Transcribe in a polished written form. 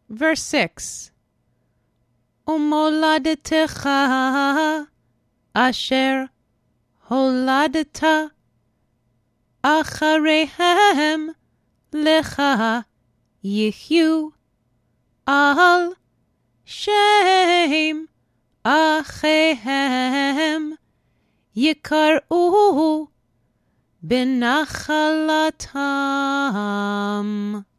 Verse 6. Umoladetecha asher holadeta acharehem lecha yihyu al shem achehem yikar'u benachalatam.